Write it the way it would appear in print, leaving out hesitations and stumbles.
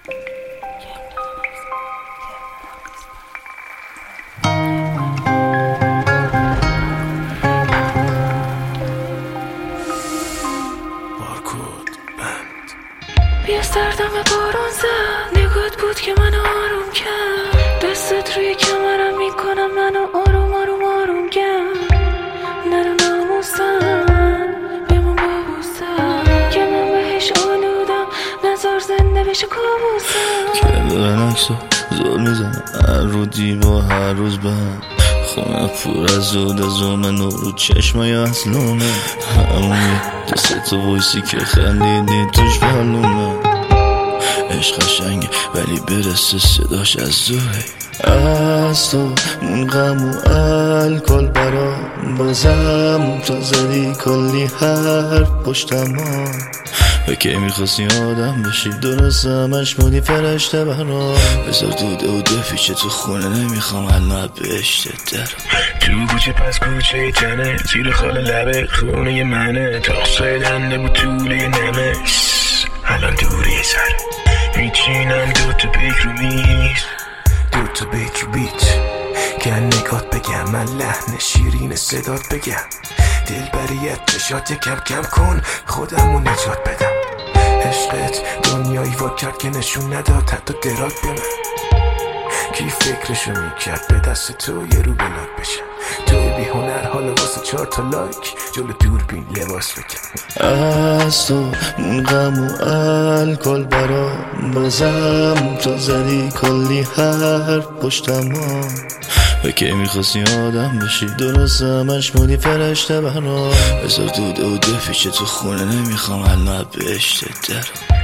بیا سردم بارون زد، نگات بود که منو آروم کرد، دستت روی کمرم میکنم منو آروم آروم آروم کرد. نرو ناموسم بمون بابوسم که من بهش آلودم، نظر زنده بشه کابوسم. که دارن اکسا زور میزنم هر رو دیوا هر روز بهم، خونه پر از زود از من و رو چشمای اصلومه، همونی دست تو ویسی که خندیدی توش معلومه. عشق قشنگه ولی برسه صداش از زوره، از تو اون غم و الکل برام بازم تو زدی کلی حرف پشتم ها. و که میخواستی آدم بشی درست همش مودی فرشته برام، بذار دوده و دفیچه تو خونه نمیخوام الان بهشت در تو کوچه پس کوچه تنه، زیر خال لبه خونه منه، تاقصای دنده بود طوله نمه، الان دوری سر میچینم دوتا بیت رو میز، دوتا بیت رو بیت که نگات بگم، من لحن شیرین صدات بگم، دل بریت چشات یکم کم کن خودمو نجات بدم. عشقت دنیایی وا کرد که نشون نداد حتی دراک به من، کی فکرشو میکرد به دست تو یه رو بلاک بشم، توی بی هنر حالا واسه 4 تا لایک جلو دوربین لباس بکن. از تو اون غم و الکل برام بازم تو زدی کلی حرف پشتم ها. و که میخواستی آدم بشی درست همش مودی فرشته برام، بذار دوده و دفیچه تو خونه نمیخوام الان بهشت در